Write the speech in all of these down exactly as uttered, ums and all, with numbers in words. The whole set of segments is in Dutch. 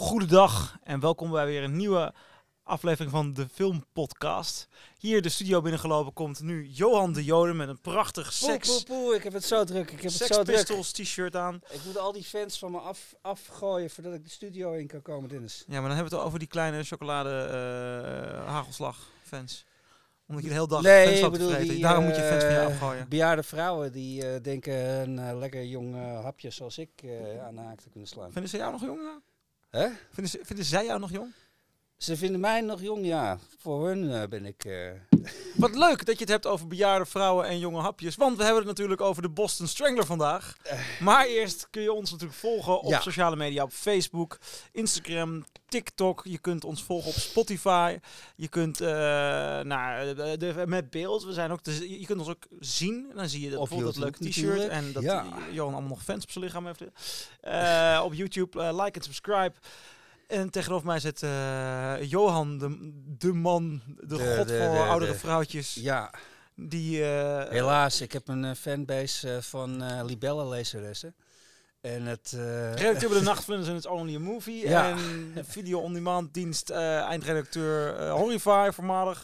Goedendag en welkom bij weer een nieuwe aflevering van de Filmpodcast. Hier de studio binnengelopen komt nu Johan de Joden met een prachtig seks... Poe, poe, poe, ik heb het zo druk, ik heb Sex het zo druk. Pistols t-shirt aan. Ik moet al die fans van me af, afgooien voordat ik de studio in kan komen, Dennis. Ja, maar dan hebben we het over die kleine chocolade uh, hagelslag fans. Omdat je de hele dag nee, fans ik had bedoel, te vreten. die, Daarom moet je fans van je uh, afgooien. Bejaarde vrouwen die uh, denken een uh, lekker jong uh, hapje zoals ik uh, aan de haak te kunnen slaan. Vinden ze jou nog jong? Hè? Vinden, ze, vinden zij jou nog jong? Ze vinden mij nog jong, ja. Voor hun uh, ben ik... Uh... Wat leuk dat je het hebt over bejaarde vrouwen en jonge hapjes. Want we hebben het natuurlijk over de Boston Strangler vandaag. Uh. Maar eerst kun je ons natuurlijk volgen op ja. sociale media. Op Facebook, Instagram, TikTok. Je kunt ons volgen op Spotify. Je kunt uh, naar de, de, met beeld. We zijn ook te, je kunt ons ook zien. Dan zie je dat, bijvoorbeeld dat leuke t-shirt. En dat ja. Johan allemaal nog fans op zijn lichaam heeft. Uh, op YouTube, uh, like en subscribe. En tegenover mij zit uh, Johan, de, de man, de, de god de, voor de, oudere de, vrouwtjes. Ja. Die, uh, Helaas, ik heb een uh, fanbase uh, van uh, libelle-lezeressen. En het... Uh, redacteur bij de Nachtvlinders en It's Only a Movie. Ja. En video-on-demand dienst, uh, eindredacteur uh, Horrify, voormalig.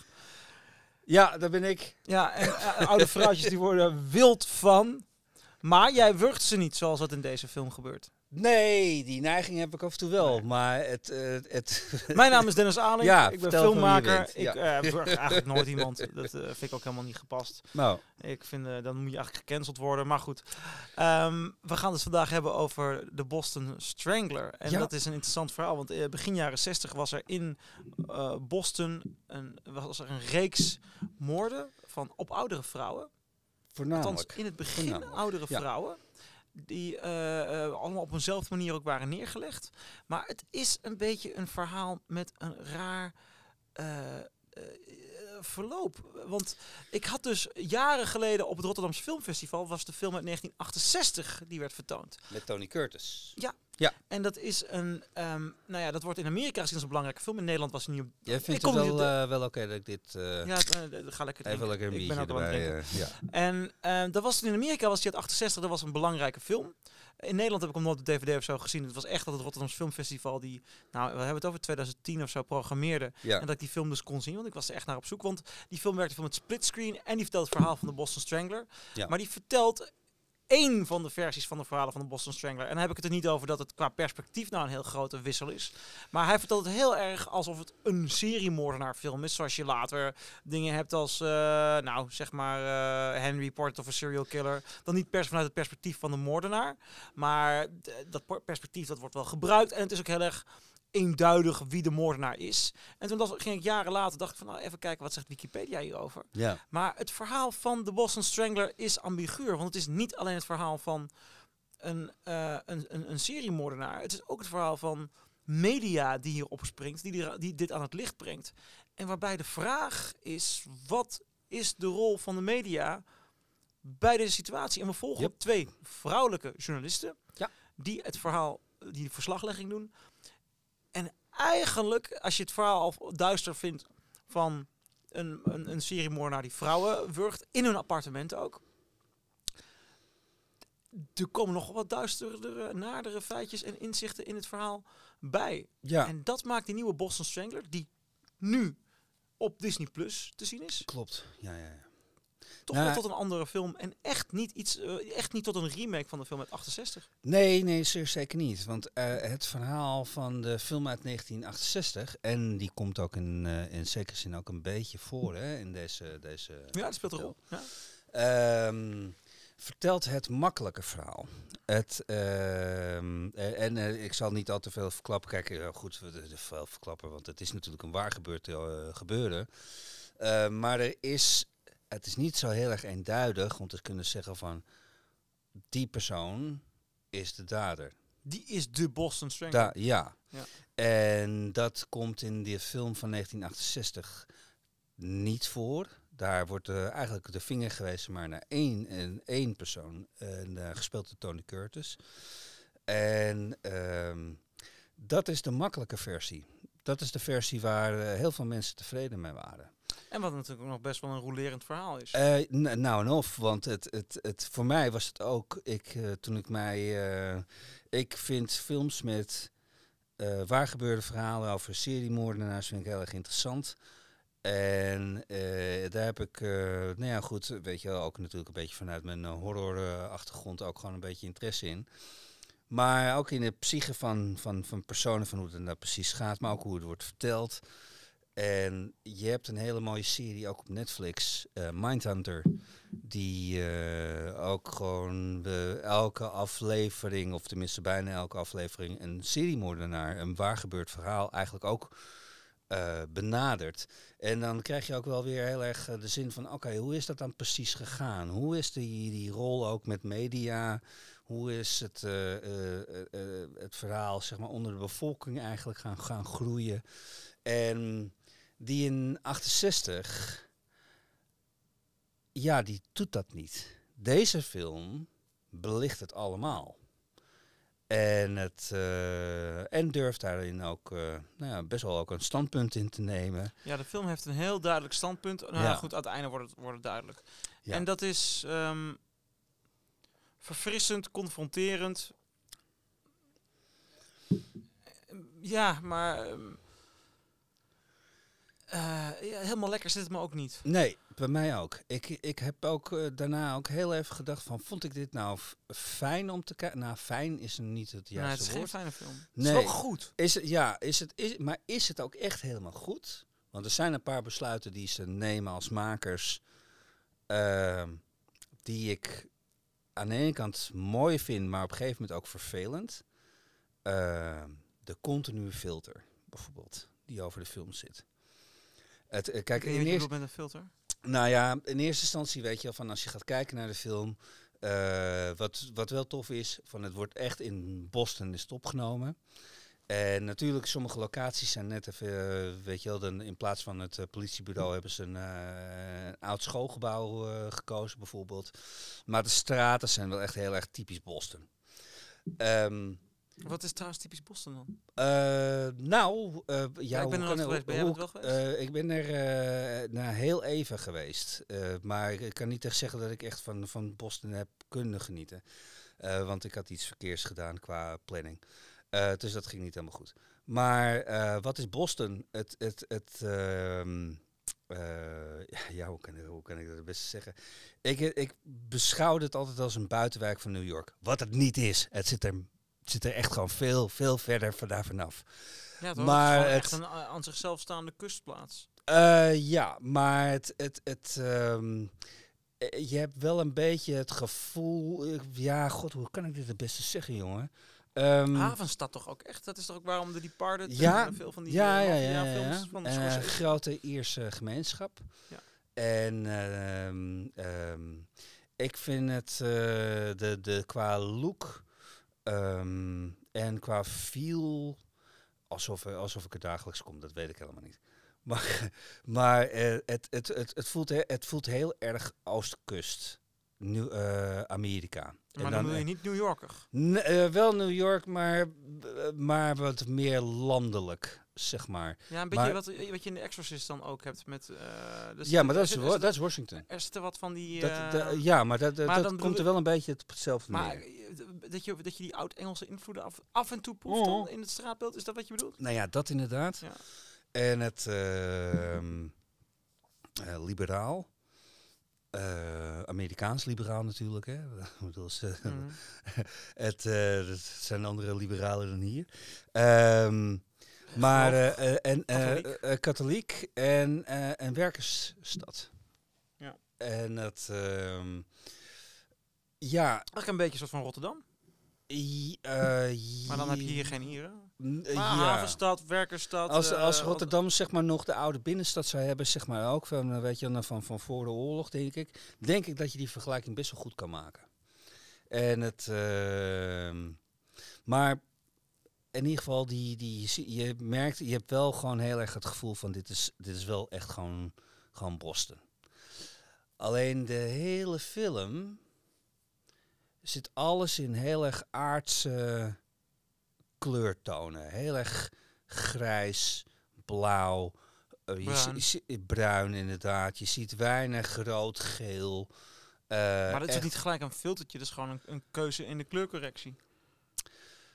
Ja, dat ben ik. Ja, en uh, oude vrouwtjes die worden wild van. Maar jij wurgt ze niet zoals dat in deze film gebeurt. Nee, die neiging heb ik af en toe wel, nee. maar het... Uh, het Mijn naam is Dennis Aling, ja, ik ben filmmaker. Ik ja. uh, wurg eigenlijk nooit iemand, dat uh, vind ik ook helemaal niet gepast. Nou. Ik vind, uh, dan moet je eigenlijk gecanceld worden, maar goed. Um, we gaan het vandaag hebben over de Boston Strangler. En ja. dat is een interessant verhaal, want uh, begin jaren zestig was er in uh, Boston een, was er een reeks moorden van, op oudere vrouwen. Voornamelijk. Althans, in het begin oudere ja. vrouwen. Die uh, uh, allemaal op eenzelfde manier ook waren neergelegd. Maar het is een beetje een verhaal met een raar uh, uh, verloop. Want ik had dus jaren geleden op het Rotterdamse Filmfestival... was de film uit negentien achtenzestig die werd vertoond. Met Tony Curtis. Ja. Ja. En dat is een... Um, nou ja, dat wordt in Amerika gezien als een belangrijke film. In Nederland was het niet... Jij vindt het wel, uh, wel oké okay dat ik dit... Uh, ja, uh, ga lekker even lekker een ik biertje erbij. Uh, ja. En uh, dat was in Amerika was die uit achtenzestig. Dat was een belangrijke film. In Nederland heb ik hem nooit op D V D of zo gezien. Het was echt dat het Rotterdamse Filmfestival die... Nou, we hebben het over twintig tien of zo programmeerde. Ja. En dat ik die film dus kon zien. Want ik was er echt naar op zoek. Want die film werkte veel met splitscreen. En die vertelt het verhaal van de Boston Strangler. Ja. Maar die vertelt... één van de versies van de verhalen van de Boston Strangler. En dan heb ik het er niet over dat het qua perspectief nou een heel grote wissel is. Maar hij vertelt het heel erg alsof het een seriemoordenaarfilm is. Zoals je later dingen hebt als, uh, nou zeg maar, uh, Henry Portrait of a Serial Killer. Dan niet pers vanuit het perspectief van de moordenaar. Maar d- dat perspectief dat wordt wel gebruikt. En het is ook heel erg eenduidig wie de moordenaar is. En toen dacht, ging ik jaren later, dacht ik van, nou, even kijken, wat zegt Wikipedia hierover? Ja. Maar het verhaal van de Boston Strangler is ambiguur, want het is niet alleen het verhaal van een, uh, een, een, een seriemoordenaar. Het is ook het verhaal van media die hier opspringt, die, die, die dit aan het licht brengt. En waarbij de vraag is, wat is de rol van de media bij deze situatie? En we volgen yep. twee vrouwelijke journalisten, ja. die het verhaal, die de verslaglegging doen. En eigenlijk, als je het verhaal al duister vindt van een, een, een seriemoordenaar die vrouwen wurgt, in hun appartement ook. Er komen nog wat duisterdere, nadere feitjes en inzichten in het verhaal bij. Ja. En dat maakt die nieuwe Boston Strangler, die nu op Disney Plus te zien is. Klopt, ja, ja, ja. Toch nou, wel tot een andere film en echt niet iets, uh, echt niet tot een remake van de film uit achtenzestig. Nee, nee, zeer zeker niet. Want uh, het verhaal van de film uit negentien achtenzestig, en die komt ook in, uh, in zekere zin ook een beetje voor hè, in deze, deze. Ja, dat speelt een rol. Ja. Um, vertelt het makkelijke verhaal. Het, uh, en uh, ik zal niet al te veel verklappen. Kijk, uh, goed, veel verklappen, want het is natuurlijk een waar gebeurd, uh, gebeuren. Uh, maar er is... Het is niet zo heel erg eenduidig om te kunnen zeggen van... die persoon is de dader. Die is de Boston Strangler. Da- ja. ja. En dat komt in de film van negentien achtenzestig niet voor. Daar wordt uh, eigenlijk de vinger gewezen maar naar één, en één persoon. En, uh, gespeeld door Tony Curtis. En um, dat is de makkelijke versie. Dat is de versie waar uh, heel veel mensen tevreden mee waren. En wat natuurlijk ook nog best wel een rolerend verhaal is. Uh, n- nou en of, want het, het, het, voor mij was het ook, ik, uh, toen ik mij, uh, ik vind films met uh, waar gebeurde verhalen over seriemoordenaars vind ik heel erg interessant. En uh, daar heb ik, uh, nou ja goed, weet je wel, ook natuurlijk een beetje vanuit mijn uh, horror-achtergrond ook gewoon een beetje interesse in. Maar ook in de psyche van, van, van personen, van hoe het nou precies gaat, maar ook hoe het wordt verteld. En je hebt een hele mooie serie, ook op Netflix, uh, Mindhunter, die uh, ook gewoon uh, elke aflevering, of tenminste bijna elke aflevering, een seriemoordenaar, een waar gebeurd verhaal eigenlijk ook uh, benadert. En dan krijg je ook wel weer heel erg uh, de zin van, oké, okay, hoe is dat dan precies gegaan? Hoe is die, die rol ook met media? Hoe is het, uh, uh, uh, uh, het verhaal zeg maar, onder de bevolking eigenlijk gaan, gaan groeien? En die in achtenzestig, ja, die doet dat niet. Deze film belicht het allemaal. En, het, uh, en durft daarin ook uh, nou ja, best wel ook een standpunt in te nemen. Ja, de film heeft een heel duidelijk standpunt. Nou ja. goed, aan het einde wordt het, wordt het duidelijk. Ja. En dat is um, verfrissend, confronterend. Ja, maar... Um, Uh, ja, helemaal lekker zit het me ook niet. Nee, bij mij ook. Ik, ik heb ook uh, daarna ook heel even gedacht van, vond ik dit nou f- fijn om te kijken? Nou, fijn is niet het juiste woord. Nee, het is geen fijne film. Nee. Het is wel goed. Is het, ja, is het, is, maar is het ook echt helemaal goed? Want er zijn een paar besluiten die ze nemen als makers, uh, die ik aan de ene kant mooi vind, maar op een gegeven moment ook vervelend. Uh, de continue filter, bijvoorbeeld, die over de film zit. Het, uh, kijk, in eerste, met een filter? Nou ja, in eerste instantie weet je al van als je gaat kijken naar de film, uh, wat, wat wel tof is, van het wordt echt in Boston is het opgenomen. En natuurlijk, sommige locaties zijn net even, uh, weet je wel, dan in plaats van het uh, politiebureau hebben ze een, uh, een oud schoolgebouw uh, gekozen bijvoorbeeld. Maar de straten zijn wel echt heel erg typisch Boston. Um, Wat is trouwens typisch Boston dan? Uh, nou, uh, ja, ja, ik ben er nooit geweest. Ben jij hoe, wel geweest? Uh, ik ben er uh, nou, heel even geweest. Uh, maar ik kan niet echt zeggen dat ik echt van, van Boston heb kunnen genieten. Uh, want ik had iets verkeers gedaan qua planning. Uh, dus dat ging niet helemaal goed. Maar uh, wat is Boston? Het... het, het uh, Uh, ja, hoe kan, ik, hoe kan ik dat het beste zeggen? Ik, ik beschouwde het altijd als een buitenwijk van New York. Wat het niet is. Het zit er... Het zit er echt gewoon veel, veel verder vandaan vanaf. Ja, toch? Maar het is het, echt een uh, aan zichzelf staande kustplaats. Uh, ja, maar het, het, het, um, je hebt wel een beetje het gevoel... Uh, ja, god, hoe kan ik dit het beste zeggen, jongen? Um, Havenstad toch ook echt? Dat is toch ook waarom de Departed... Ja, en veel van die ja, uh, ja, ja, ja, films ja. van de uh, grote Ierse gemeenschap. Ja. En uh, um, um, ik vind het uh, de, de, qua look... Um, en qua feel, alsof, alsof ik er dagelijks kom, dat weet ik helemaal niet. Maar, maar uh, het, het, het, het, voelt, het voelt heel erg Oostkust, New, uh, Amerika. Maar en dan, dan bedoel je niet New Yorker? N- uh, wel New York, maar, maar wat meer landelijk, zeg maar. Ja, een beetje maar, wat, wat je in The Exorcist dan ook hebt met... Uh, dus ja, maar dat is, er, is, dat is Washington. Er zit er wat van die... Uh, dat, dat, ja, maar dat, maar dat komt er wel een beetje op hetzelfde maar, neer. Dat je, dat je die oud-Engelse invloeden af, af en toe proeft oh. dan in het straatbeeld, is dat wat je bedoelt? Nou ja, dat inderdaad. Ja. En het uh, uh, liberaal. Uh, Amerikaans liberaal natuurlijk, hè. mm. het, uh, het zijn andere liberalen dan hier. Um, maar uh, uh, en, uh, katholiek. Uh, katholiek en uh, een werkersstad. Ja. En het... Uh, ja. Eigenlijk een beetje een soort van Rotterdam. I, uh, maar dan heb je hier geen Ieren. Uh, maar ja. havenstad, werkersstad. Als, uh, als Rotterdam zeg maar nog de oude binnenstad zou hebben, zeg maar ook van, weet je, van, van voor de oorlog, denk ik, denk ik dat je die vergelijking best wel goed kan maken. En het, uh, maar in ieder geval, die, die, je merkt, je hebt wel gewoon heel erg het gevoel van dit is, dit is wel echt gewoon, gewoon Boston. Alleen de hele film zit alles in heel erg aardse kleurtonen. Heel erg grijs, blauw, uh, bruin. Je zie, bruin inderdaad. Je ziet weinig rood, geel. Uh, maar dat is echt niet gelijk een filtertje, dat is gewoon een, een keuze in de kleurcorrectie.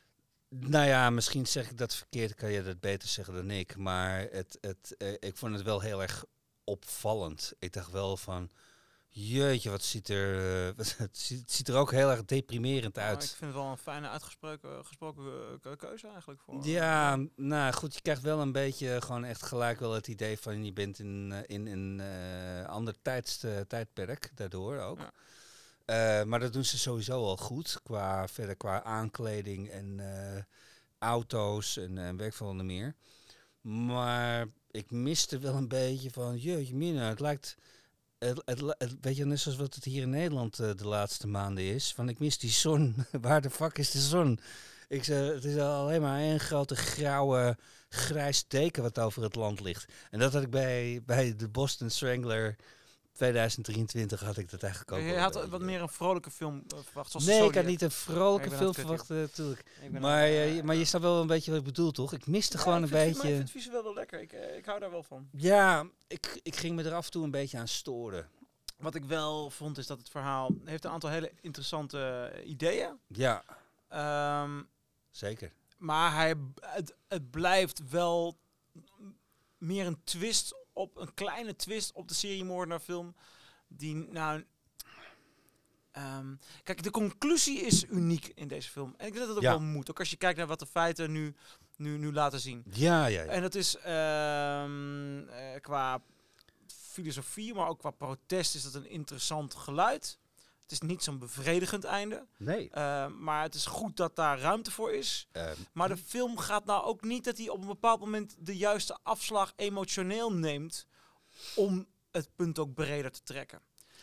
Nou ja, misschien zeg ik dat verkeerd, kan je dat beter zeggen dan ik. Maar het, het, uh, ik vond het wel heel erg opvallend. Ik dacht wel van, jeetje, wat ziet er, uh, het, ziet, het ziet er ook heel erg deprimerend uit. Nou, ik vind het wel een fijne uitgesproken gesproken uh, keuze eigenlijk. Voor, ja, uh, nou goed, je krijgt wel een beetje gewoon echt gelijk wel het idee van je bent in, uh, in een uh, ander tijds, uh, tijdperk, daardoor ook. Ja. Uh, maar dat doen ze sowieso al goed, qua, verder qua aankleding en uh, auto's en uh, werk van onder meer. Maar ik miste wel een beetje van, jeetje mina, het lijkt, het, het, het, weet je, net zoals wat het hier in Nederland uh, de laatste maanden is, van ik mis die zon, waar de fuck is de zon? Ik zeg, het is alleen maar een grote grauwe, grijs teken wat over het land ligt. En dat had ik bij, bij de Boston Strangler tweeduizend drieëntwintig had ik dat eigenlijk ook. Je had wat beetje. meer een vrolijke film uh, verwacht. Nee, Zodiac. Ik had niet een vrolijke ja, film verwacht natuurlijk. Maar, uh, uh, maar je snapt wel een beetje wat ik bedoel, toch? Ik miste ja, gewoon ik een vind, beetje... Maar ik vind het visueel wel lekker. Ik, uh, ik hou daar wel van. Ja, ik, ik ging me er af en toe een beetje aan storen. Wat ik wel vond is dat het verhaal heeft een aantal hele interessante uh, ideeën. Ja. Um, Zeker. Maar hij, het, het blijft wel meer een twist op een kleine twist op de seriemoordenaarfilm die nou um, kijk, de conclusie is uniek in deze film en ik denk dat het ook ja. wel moet, ook als je kijkt naar wat de feiten nu nu nu laten zien. Ja, ja, ja. En dat is um, uh, qua filosofie, maar ook qua protest is dat een interessant geluid. Het is niet zo'n bevredigend einde. Nee. Uh, maar het is goed dat daar ruimte voor is. Uh, maar de film gaat nou ook niet dat hij op een bepaald moment de juiste afslag emotioneel neemt om het punt ook breder te trekken.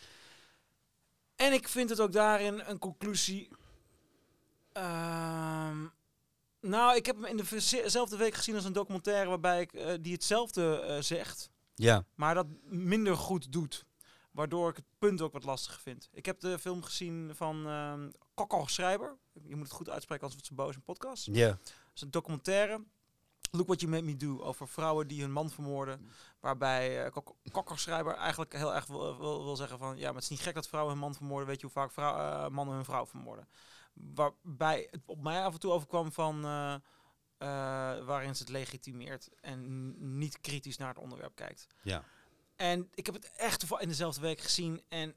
En ik vind het ook daarin een conclusie. Uh, nou, ik heb hem in dezelfde week gezien als een documentaire waarbij ik uh, die hetzelfde uh, zegt. Ja. Maar dat minder goed doet. Waardoor ik het punt ook wat lastiger vind. Ik heb de film gezien van uh, Kokker Schrijber. Je moet het goed uitspreken, anders wordt ze boos in podcast. Ja. Yeah. Het is een documentaire. Look What You Made Me Do. Over vrouwen die hun man vermoorden. Waarbij uh, Kokker Schrijber eigenlijk heel erg wil, wil, wil zeggen van... Ja, maar het is niet gek dat vrouwen hun man vermoorden. Weet je hoe vaak vrouw, uh, mannen hun vrouw vermoorden. Waarbij het op mij af en toe overkwam van... Uh, uh, waarin ze het legitimeert. En niet kritisch naar het onderwerp kijkt. Ja. En ik heb het echt in dezelfde week gezien. En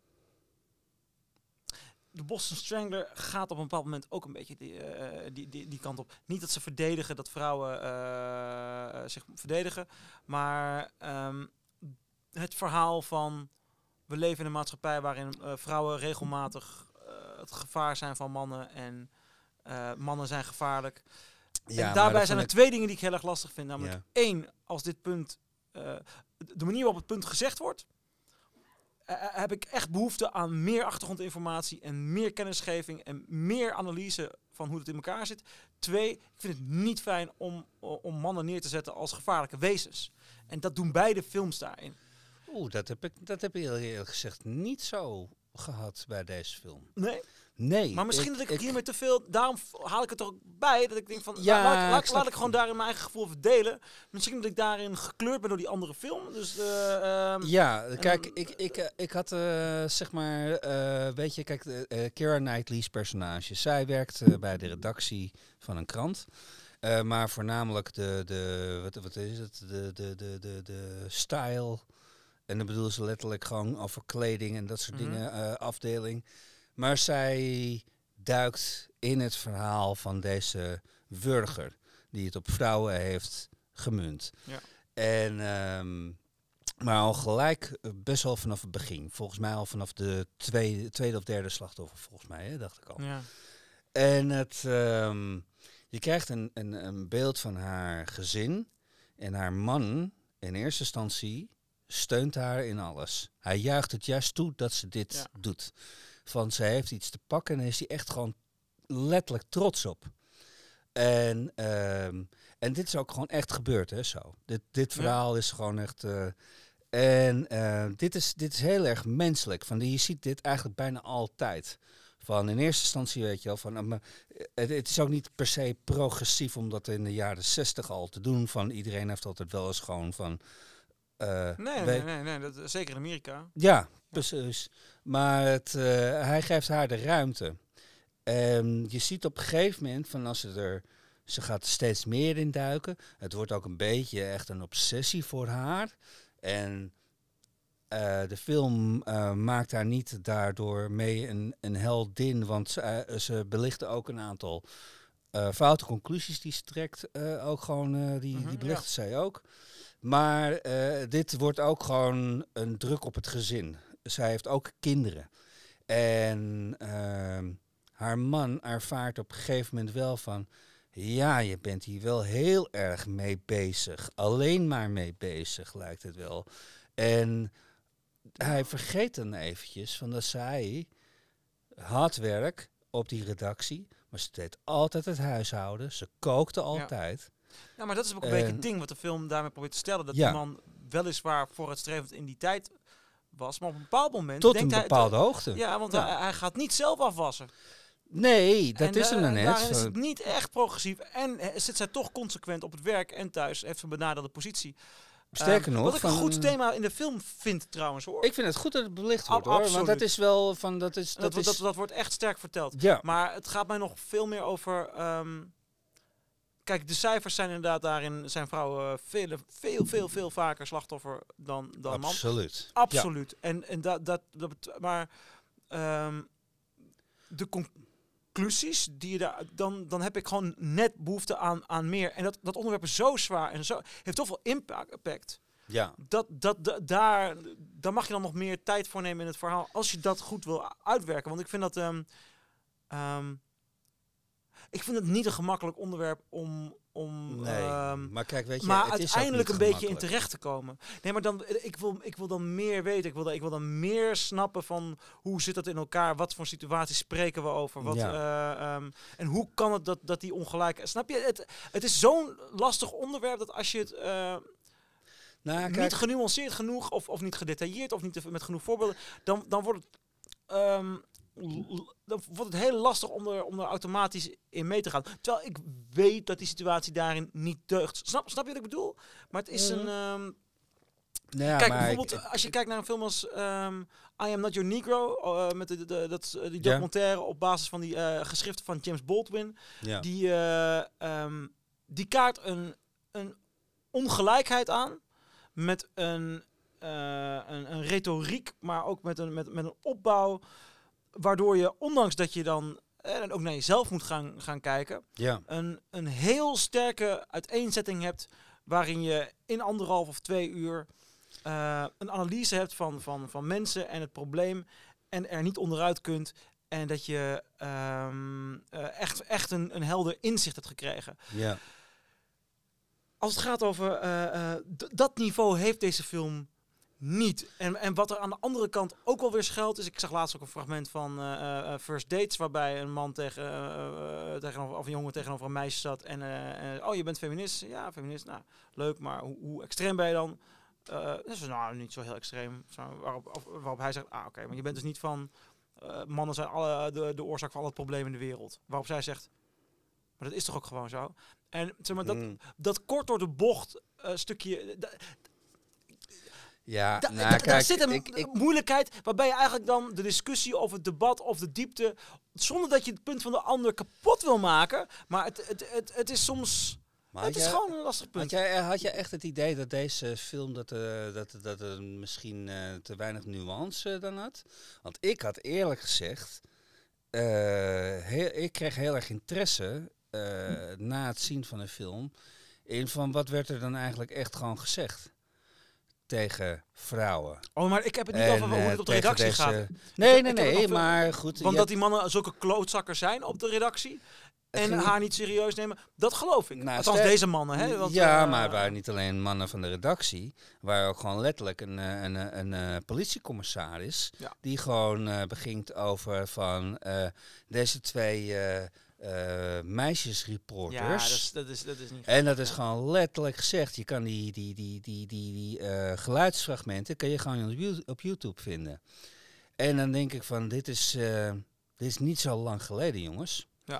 de Boston Strangler gaat op een bepaald moment ook een beetje die, uh, die, die, die kant op. Niet dat ze verdedigen, dat vrouwen uh, zich verdedigen. Maar um, het verhaal van... We leven in een maatschappij waarin uh, vrouwen regelmatig uh, het gevaar zijn van mannen. En uh, mannen zijn gevaarlijk. Ja, en daarbij zijn er ik... twee dingen die ik heel erg lastig vind. Namelijk ja. één, als dit punt... Uh, de manier waarop het punt gezegd wordt, uh, heb ik echt behoefte aan meer achtergrondinformatie en meer kennisgeving en meer analyse van hoe het in elkaar zit. Twee, ik vind het niet fijn om, om mannen neer te zetten als gevaarlijke wezens. En dat doen beide films daarin. Oeh, dat heb ik, dat heb ik eerlijk gezegd niet zo gehad bij deze film. Nee? Nee. Maar misschien ik, dat ik, ik hiermee te veel... Daarom haal ik het er ook bij. Dat ik denk van... Ja, laat, laat, ik, laat ik gewoon daarin mijn eigen gevoel verdelen. Misschien dat ik daarin gekleurd ben door die andere film. Dus, uh, um, ja, kijk, en, ik, ik, uh, ik had uh, zeg maar... Uh, weet je, kijk, uh, Keira Knightley's personage. Zij werkt uh, bij de redactie van een krant. Uh, maar voornamelijk de... de wat, wat is het? De, de, de, de, de style... En dan bedoelen ze letterlijk gewoon over kleding en dat soort mm-hmm. dingen, uh, afdeling. Maar zij duikt in het verhaal van deze burger die het op vrouwen heeft gemunt. Ja. En, um, maar al gelijk best wel vanaf het begin. Volgens mij al vanaf de tweede, tweede of derde slachtoffer, volgens mij, hè, dacht ik al. Ja. En het, um, je krijgt een, een, een beeld van haar gezin en haar man in eerste instantie... steunt haar in alles. Hij juicht het juist toe dat ze dit ja. doet. Van, ze heeft iets te pakken en daar is hij echt gewoon letterlijk trots op. En, um, en dit is ook gewoon echt gebeurd, hè, zo. Dit, dit verhaal ja. is gewoon echt... Uh, en uh, dit, is, dit is heel erg menselijk. Van, je ziet dit eigenlijk bijna altijd. Van, in eerste instantie weet je wel, van, uh, het, het is ook niet per se progressief om dat in de jaren zestig al te doen. Van, iedereen heeft altijd wel eens gewoon van... Uh, nee, nee, nee, nee, dat, zeker in Amerika. Ja, precies. Maar het, uh, hij geeft haar de ruimte. En je ziet op een gegeven moment van als ze er... Ze gaat steeds meer in duiken. Het wordt ook een beetje echt een obsessie voor haar. En uh, de film uh, maakt haar niet daardoor mee een, een heldin. Want ze, uh, ze belichten ook een aantal uh, foute conclusies die ze trekt. Uh, ook gewoon, uh, die, mm-hmm, die belichten ja. zij ook. Maar uh, dit wordt ook gewoon een druk op het gezin. Zij heeft ook kinderen. En uh, haar man ervaart op een gegeven moment wel van... Ja, je bent hier wel heel erg mee bezig. Alleen maar mee bezig, lijkt het wel. En hij vergeet dan eventjes van dat zij hard werk op die redactie. Maar ze deed altijd het huishouden. Ze kookte altijd. Ja, ja maar dat is ook een en, beetje het ding wat de film daarmee probeert te stellen. Dat ja. die man weliswaar vooruitstrevend in die tijd was. Maar op een bepaald moment... Tot denkt een bepaalde hij, hoogte. Ja, want ja. Hij, hij gaat niet zelf afwassen. Nee, dat en, is hem uh, dan net. Daarin is het niet echt progressief. En uh, zit zij toch consequent op het werk en thuis. Heeft een benadeelde positie. Sterker uh, nog. Wat ik van, een goed thema in de film vind trouwens hoor. Ik vind het goed dat het belicht wordt Ab- hoor. Want dat is wel van... Dat, is, dat, dat, is... dat, dat wordt echt sterk verteld. Ja. Maar het gaat mij nog veel meer over... Um, kijk, de cijfers zijn inderdaad daarin... Zijn vrouwen uh, veel, veel, veel, veel vaker slachtoffer dan, dan man. Absoluut. Absoluut. Ja. En, en dat, dat, dat... Maar... Um, de conclusies die je daar... Dan, dan heb ik gewoon net behoefte aan, aan meer. En dat, dat onderwerp is zo zwaar en zo... Heeft zoveel impact. Ja. Dat, dat, dat, daar, daar mag je dan nog meer tijd voor nemen in het verhaal. Als je dat goed wil uitwerken. Want ik vind dat... Um, um, ik vind het niet een gemakkelijk onderwerp om... om nee, um, maar kijk, weet je... Maar het uiteindelijk is een beetje in terecht te komen. Nee, maar dan, ik, wil, ik wil dan meer weten. Ik wil, dan, ik wil dan meer snappen van... Hoe zit dat in elkaar? Wat voor situaties spreken we over? Wat, ja. uh, um, en hoe kan het dat, dat die ongelijk... Snap je? Het, het is zo'n lastig onderwerp dat als je het... Uh, Nou, kijk, niet genuanceerd genoeg, of, of niet gedetailleerd, of niet met genoeg voorbeelden, dan, dan wordt het um, dan wordt het heel lastig om er, om er automatisch in mee te gaan. Terwijl ik weet dat die situatie daarin niet deugt. Snap, snap je wat ik bedoel? Maar het is mm-hmm. een... Um, nou ja, kijk, bijvoorbeeld ik, als je ik, kijkt naar een film als um, I Am Not Your Negro, uh, met de, de, de, dat, die documentaire yeah. op basis van die uh, geschriften van James Baldwin, yeah. die, uh, um, die kaart een, een ongelijkheid aan met een, uh, een, een retoriek, maar ook met een, met, met een opbouw, waardoor je, ondanks dat je dan en ook naar jezelf moet gaan, gaan kijken, ja. een, een heel sterke uiteenzetting hebt, waarin je in anderhalf of twee uur uh, een analyse hebt van, van, van mensen en het probleem, en er niet onderuit kunt, en dat je um, uh, echt, echt een, een helder inzicht hebt gekregen. Ja. Als het gaat over uh, uh, d- dat niveau heeft deze film niet. En, en wat er aan de andere kant ook wel weer schuilt is... Ik zag laatst ook een fragment van uh, uh, First Dates... waarbij een man tegen, uh, uh, tegenover, of een jongen tegenover een meisje zat... en uh, uh, oh, je bent feminist? Ja, feminist. Nou, leuk, maar hoe, hoe extreem ben je dan? Uh, dat is nou niet zo heel extreem. Zo, waarop, of, waarop hij zegt, ah, oké, okay, maar je bent dus niet van... Uh, mannen zijn alle, de, de oorzaak van al het probleem in de wereld. Waarop zij zegt... Maar dat is toch ook gewoon zo? En zeg maar, dat, mm. dat kort door de bocht uh, stukje... Da, ja, da, nou, da, kijk, daar zit een ik, ik, moeilijkheid waarbij je eigenlijk dan de discussie of het debat of de diepte... zonder dat je het punt van de ander kapot wil maken... maar het, het, het, het is soms... Maar het is jij, gewoon een lastig punt. Had jij, had jij echt het idee dat deze film dat, uh, dat, dat er misschien uh, te weinig nuance uh, dan had? Want ik had eerlijk gezegd... Uh, heel, ik kreeg heel erg interesse... Uh, na het zien van de film, in van wat werd er dan eigenlijk echt gewoon gezegd tegen vrouwen. Oh, maar ik heb het niet en, over hoe het op de redactie deze... gaat. Nee, nee, nee, nee maar goed. Want dat die mannen zulke klootzakkers zijn op de redactie en ging... haar niet serieus nemen, dat geloof ik. Nou, Althans, deze mannen. Hè? Want, ja, uh, maar het waren niet alleen mannen van de redactie, waren ook gewoon letterlijk een, een, een, een, een politiecommissaris ja. die gewoon uh, begint over van uh, deze twee... Uh, Uh, meisjesreporters. Ja, dat is, dat is, dat is niet en dat is gewoon letterlijk gezegd. Je kan die, die, die, die, die, die uh, geluidsfragmenten kan je gewoon op YouTube vinden. En dan denk ik van, dit is, uh, dit is niet zo lang geleden, jongens. Ja.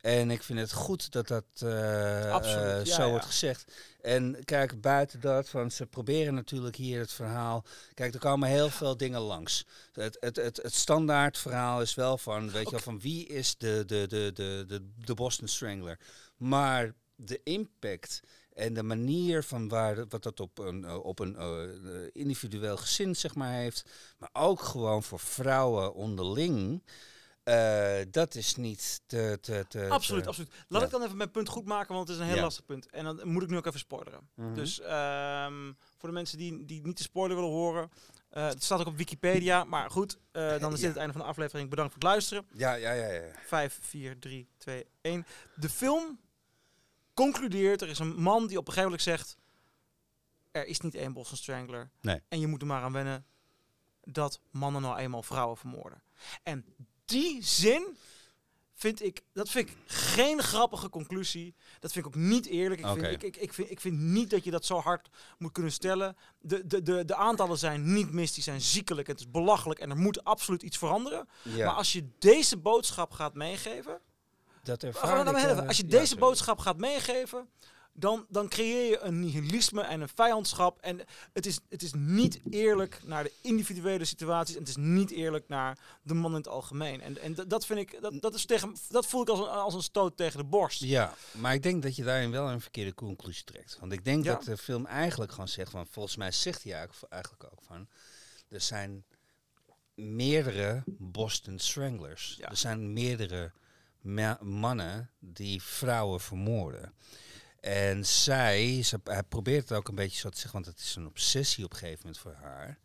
En ik vind het goed dat dat uh, Absoluut, uh, ja, zo ja. wordt gezegd. En kijk, buiten dat, van ze proberen natuurlijk hier het verhaal... Kijk, er komen heel veel dingen langs. Het, het, het, het standaard verhaal is wel van, weet okay. je wel, van wie is de, de, de, de, de, de Boston Strangler. Maar de impact en de manier van waar, wat dat op een, op een uh, individueel gezin, zeg maar, heeft... maar ook gewoon voor vrouwen onderling... Uh, dat is niet te... te, te absoluut, te, absoluut. Laat ja. ik dan even mijn punt goed maken, want het is een heel ja. lastig punt. En dan moet ik nu ook even spoileren. Mm-hmm. Dus um, voor de mensen die, die niet de spoiler willen horen... Uh, het staat ook op Wikipedia, maar goed. Uh, dan is ja. dit het einde van de aflevering. Bedankt voor het luisteren. Ja, ja, ja. ja. vijf, vier, drie, twee, één. De film concludeert, er is een man die op een gegeven moment zegt... Er is niet één Boston Strangler. Nee. En je moet er maar aan wennen dat mannen nou eenmaal vrouwen vermoorden. En die zin vind ik, dat vind ik geen grappige conclusie. Dat vind ik ook niet eerlijk. Ik, okay. vind, ik, ik, ik, vind, ik vind niet dat je dat zo hard moet kunnen stellen. De, de, de, de aantallen zijn niet mis, die zijn ziekelijk. Het is belachelijk en er moet absoluut iets veranderen. Ja. Maar als je deze boodschap gaat meegeven... Dat er Als je ja, deze sorry. boodschap gaat meegeven... Dan, dan creëer je een nihilisme en een vijandschap. En het is, het is niet eerlijk naar de individuele situaties. En het is niet eerlijk naar de man in het algemeen. En, en dat vind ik, dat, dat, is tegen, dat voel ik als een, als een stoot tegen de borst. Ja, maar ik denk dat je daarin wel een verkeerde conclusie trekt. Want ik denk ja. dat de film eigenlijk gewoon zegt, van, volgens mij zegt hij eigenlijk ook van... Er zijn meerdere Boston Stranglers. Ja. Er zijn meerdere ma- mannen die vrouwen vermoorden. En zij, ze, hij probeert het ook een beetje zo te zeggen, want het is een obsessie op een gegeven moment voor haar.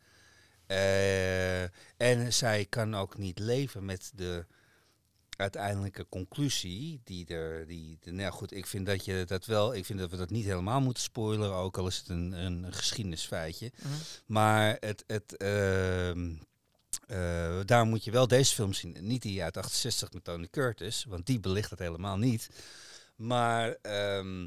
Uh, en zij kan ook niet leven met de uiteindelijke conclusie die er, die, de, nou goed, ik vind dat je dat wel, ik vind dat we dat niet helemaal moeten spoileren, ook al is het een, een geschiedenisfeitje. Mm-hmm. Maar het, het, uh, uh, daar moet je wel deze film zien, niet die uit achtenzestig met Tony Curtis, want die belicht het helemaal niet. Maar um,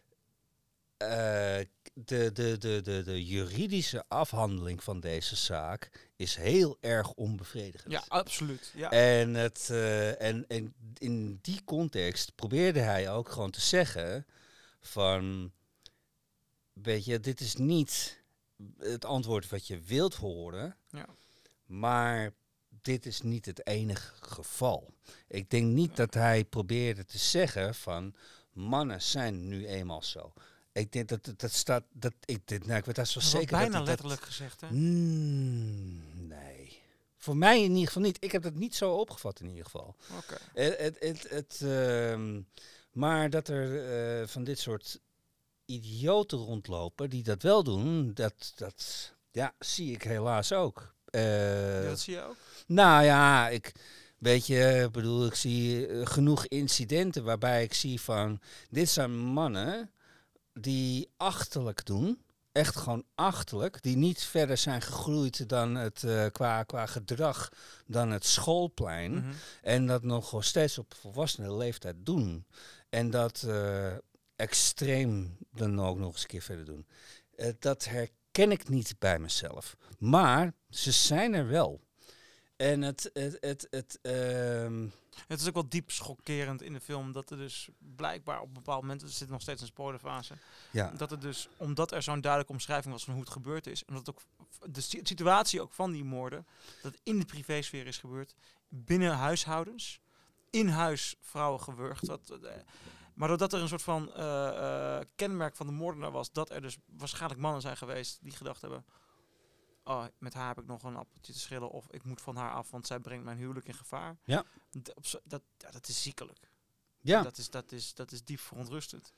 uh, de, de, de, de, de juridische afhandeling van deze zaak is heel erg onbevredigend. Ja, absoluut. Ja. En, het, uh, en, en in die context probeerde hij ook gewoon te zeggen van... Weet je, dit is niet het antwoord wat je wilt horen, ja. maar... Dit is niet het enige geval. Ik denk niet dat hij probeerde te zeggen van... mannen zijn nu eenmaal zo. Ik denk dat dat, dat staat... Dat, ik, dit, nou, ik weet dat zo dat zeker... bijna dat, letterlijk dat, gezegd, hè? Mm, nee. Voor mij in ieder geval niet. Ik heb dat niet zo opgevat in ieder geval. Okay. Het, het, het, het, uh, maar dat er uh, van dit soort idioten rondlopen... die dat wel doen, dat, dat ja, zie ik helaas ook. Uh, ja, dat zie je ook? Nou ja, ik weet je, bedoel, ik zie uh, genoeg incidenten waarbij ik zie van, dit zijn mannen die achterlijk doen, echt gewoon achterlijk, die niet verder zijn gegroeid dan het uh, qua, qua gedrag dan het schoolplein mm-hmm. en dat nog steeds op volwassene leeftijd doen en dat uh, extreem dan ook nog eens een keer verder doen. Uh, dat herken ik niet bij mezelf, maar ze zijn er wel. En het... het, het, het, um... het is ook wel diep schokkerend in de film dat er dus blijkbaar op een bepaald moment, er zit nog steeds een spoilerfase, ja. dat er dus, omdat er zo'n duidelijke omschrijving was van hoe het gebeurd is, en dat ook de situatie ook van die moorden, dat het in de privésfeer is gebeurd, binnen huishoudens, in huis vrouwen gewurgd, dat, uh, maar doordat er een soort van uh, uh, kenmerk van de moordenaar was, dat er dus waarschijnlijk mannen zijn geweest die gedacht hebben, oh, met haar heb ik nog een appeltje te schillen of ik moet van haar af, want zij brengt mijn huwelijk in gevaar. Ja. Dat, dat, dat is ziekelijk. Ja. Dat is, dat is, dat is diep verontrustend.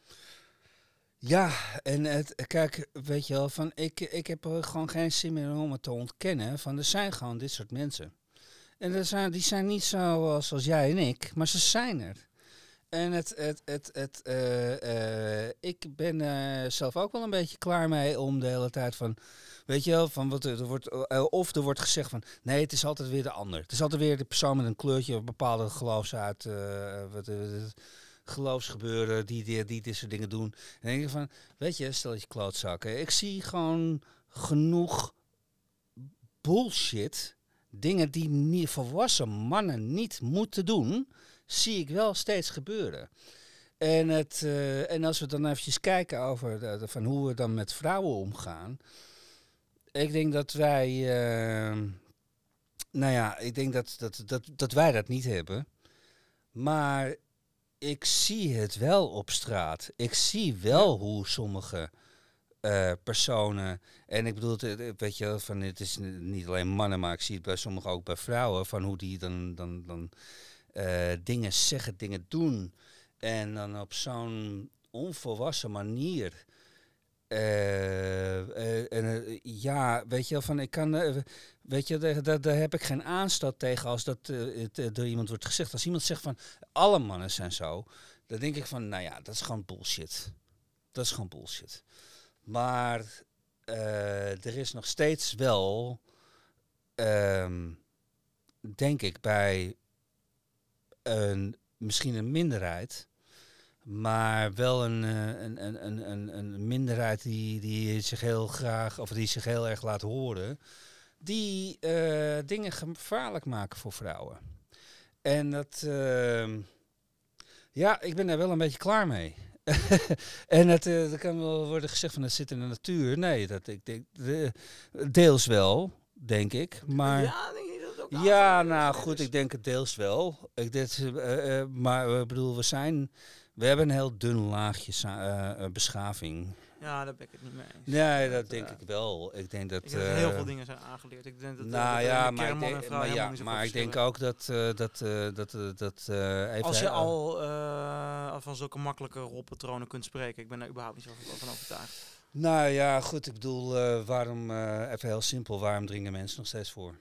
Ja, en het, kijk, weet je wel, van ik, ik heb er gewoon geen zin meer om het te ontkennen, van er zijn gewoon dit soort mensen. En er zijn, die zijn niet zoals als jij en ik, maar ze zijn er. En het, het, het, het, uh, uh, ik ben uh, zelf ook wel een beetje klaar mee om de hele tijd van, weet je wel, van wat er wordt, uh, of er wordt gezegd van, nee, het is altijd weer de ander. Het is altijd weer de persoon met een kleurtje of bepaalde geloofsuit, uh, wat, uh, geloofsgebeuren die, die, die dit soort dingen doen. En dan denk ik van, weet je, stel dat je klootzakken. Ik zie gewoon genoeg bullshit, dingen die niet, volwassen mannen niet moeten doen, zie ik wel steeds gebeuren. En, het, uh, en als we dan eventjes kijken over de, de, van hoe we dan met vrouwen omgaan. Ik denk dat wij, uh, nou ja, ik denk dat, dat, dat, dat wij dat niet hebben. Maar ik zie het wel op straat. Ik zie wel hoe sommige uh, personen, en ik bedoel, weet je, van het is niet alleen mannen, maar ik zie het bij sommigen ook bij vrouwen, van hoe die dan, dan, dan uh, dingen zeggen, dingen doen. En dan op zo'n onvolwassen manier. Uh, uh, en, uh, ja, weet je, van ik kan, uh, weet je, daar, daar, daar heb ik geen aanstoot tegen als dat uh, het, uh, door iemand wordt gezegd. Als iemand zegt van alle mannen zijn zo, dan denk ik van, nou ja, dat is gewoon bullshit. Dat is gewoon bullshit. Maar uh, er is nog steeds wel, um, denk ik, bij een, misschien een minderheid. Maar wel een, een, een, een, een minderheid die, die zich heel graag, of die zich heel erg laat horen, die uh, dingen gevaarlijk maken voor vrouwen. En dat, uh, ja, ik ben daar wel een beetje klaar mee. En het, uh, dat kan wel worden gezegd van het zit in de natuur. Nee, dat ik denk, de, deels wel, denk ik. Maar ja, denk je dat ook ja, nou goed, ik denk het deels wel. Ik dit, uh, uh, maar ik uh, bedoel, we zijn. We hebben een heel dun laagje sa- uh, beschaving. Ja, daar ben ik het niet mee eens. Nee, dat dat, denk uh, ik wel. Ik denk dat, ik denk dat heel veel dingen zijn aangeleerd. Ik denk dat, nou dat ja, de maar ik denk, en vrouw maar, helemaal ja, niet zo maar ik denk verschillen. ook dat uh, dat uh, dat uh, dat uh, even, als je uh, al uh, van zulke makkelijke rolpatronen kunt spreken, ik ben daar überhaupt niet zo van overtuigd. Nou ja, goed. Ik bedoel, uh, waarom uh, even heel simpel. Waarom dringen mensen nog steeds voor?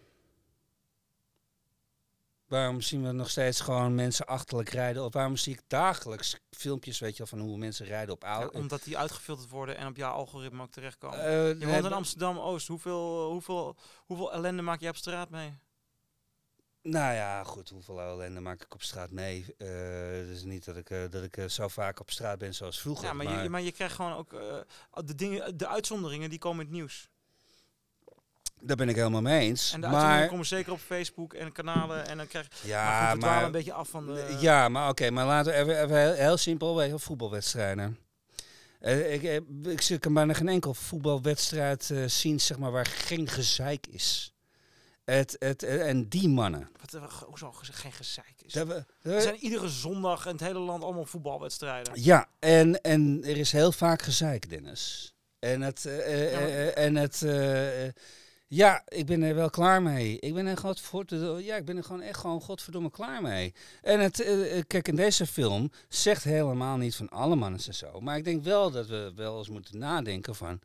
Waarom zien we nog steeds gewoon mensen achterlijk rijden? Of waarom zie ik dagelijks filmpjes, weet je wel, van hoe mensen rijden op auto? Ja, omdat die uitgefilterd worden en op jouw algoritme ook terechtkomen. Uh, je woont in Amsterdam-Oost. Hoeveel, hoeveel, hoeveel ellende maak je op straat mee? Nou ja, goed. Hoeveel ellende maak ik op straat mee? Uh, het is niet dat ik, uh, dat ik uh, zo vaak op straat ben zoals vroeger. Ja, maar, maar... Je, maar je krijgt gewoon ook uh, de, dingen, de uitzonderingen die komen in het nieuws. Daar ben ik helemaal mee eens. En de maar... uitzonderingen komen zeker op Facebook en kanalen. En dan krijg je ja, maar, maar een beetje af van de... Ja, maar oké. Okay, maar laten we even, even heel, heel simpel weten. Voetbalwedstrijden. Uh, ik, ik, ik, ik kan bijna geen enkel voetbalwedstrijd uh, zien, zeg maar, waar geen gezeik is. Het, het, uh, en die mannen. Wat, hoezo geen gezeik is? Dat we, uh, er zijn iedere zondag in het hele land allemaal voetbalwedstrijden. Ja, en, en er is heel vaak gezeik, Dennis. En het... Uh, uh, ja, uh, en het uh, uh, Ja, ik ben er wel klaar mee. Ik ben er godverdomme, ja, ik ben er gewoon echt gewoon godverdomme klaar mee. En het, uh, kijk, in deze film zegt helemaal niet van alle mannen zijn zo. Maar ik denk wel dat we wel eens moeten nadenken van...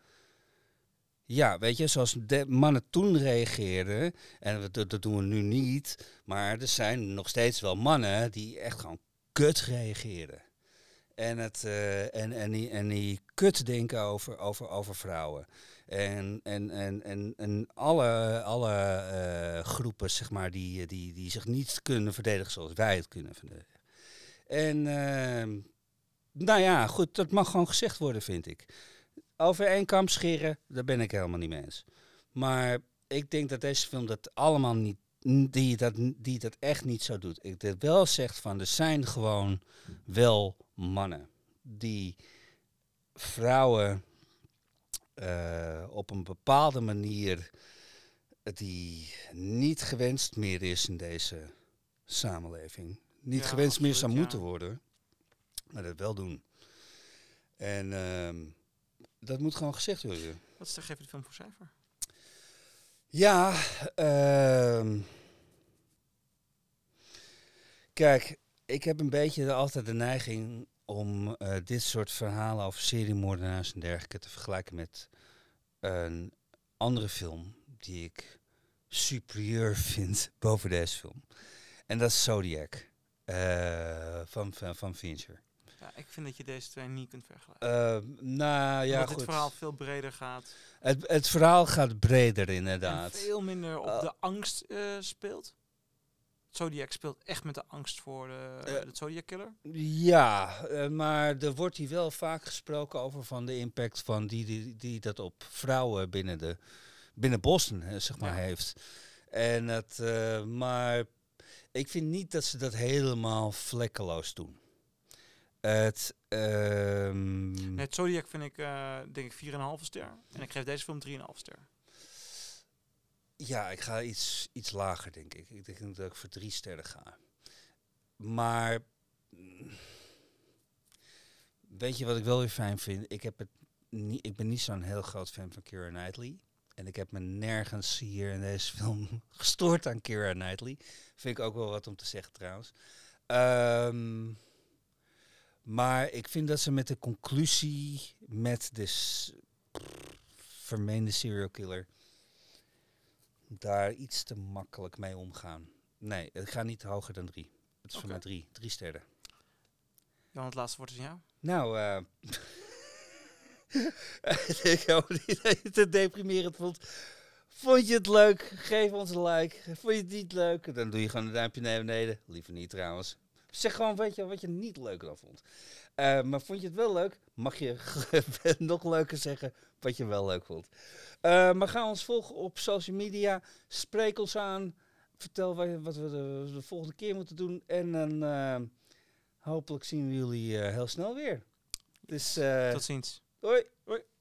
Ja, weet je, zoals de mannen toen reageerden, en dat, dat doen we nu niet, maar er zijn nog steeds wel mannen die echt gewoon kut reageren. En, het, uh, en, en, die, en die kut denken over, over, over vrouwen. En, en, en, en, en alle, alle uh, groepen, zeg maar, die, die, die zich niet kunnen verdedigen zoals wij het kunnen verdedigen. En, uh, nou ja, goed, dat mag gewoon gezegd worden, vind ik. Over één kam scheren, daar ben ik helemaal niet mee eens. Maar ik denk dat deze film dat allemaal niet, die dat, die dat echt niet zo doet. Ik dat wel zegt van, er zijn gewoon wel mannen die vrouwen uh, op een bepaalde manier die niet gewenst meer is in deze samenleving. Niet ja, gewenst absoluut, meer zou ja. moeten worden, maar dat wel doen. En uh, dat moet gewoon gezegd worden. Wat is de geef je de film voor cijfer? Ja, uh, kijk, ik heb een beetje de, altijd de neiging om uh, dit soort verhalen over seriemoordenaars en dergelijke te vergelijken met een andere film die ik superieur vind boven deze film. En dat is Zodiac uh, van, van, van Fincher. Ja, ik vind dat je deze twee niet kunt vergelijken. Uh, nou ja, Omdat goed. het verhaal veel breder gaat. Het, het verhaal gaat breder, inderdaad. En veel minder op uh, de angst uh, speelt. Zodiac speelt echt met de angst voor de, uh, de Zodiac Killer. Ja, uh, maar er wordt hier wel vaak gesproken over van de impact van die, die, die dat op vrouwen binnen, de, binnen Boston uh, zeg maar, ja. heeft. En het, uh, maar Ik vind niet dat ze dat helemaal vlekkeloos doen. Het, um... nee, het Zodiac vind ik, uh, denk ik, vier komma vijf ster. En ik geef deze film drie komma vijf ster. Ja, ik ga iets, iets lager, denk ik. Ik denk dat ik voor drie sterren ga. Maar... Weet je wat ik wel weer fijn vind? Ik, heb het niet, ik ben niet zo'n heel groot fan van Keira Knightley. En ik heb me nergens hier in deze film gestoord aan Keira Knightley. Vind ik ook wel wat om te zeggen trouwens. Um, maar ik vind dat ze met de conclusie met de s- vermeende serial killer daar iets te makkelijk mee omgaan. Nee, het gaat niet hoger dan drie. Het is okay. Voor mij drie. Drie sterren. Jan, het laatste woord is aan jou. Nou, uh, ik hoop niet dat je het te deprimerend vond. Vond je het leuk? Geef ons een like. Vond je het niet leuk? Dan doe je gewoon een duimpje naar beneden. Liever niet trouwens. Zeg gewoon weet je, wat je niet leuk dan vond. Uh, maar vond je het wel leuk? Mag je nog leuker zeggen wat je wel leuk vond. Uh, maar ga ons volgen op social media. Spreek ons aan. Vertel wat we de, de volgende keer moeten doen. En dan uh, hopelijk zien we jullie uh, heel snel weer. Dus, uh, tot ziens. Hoi. Hoi.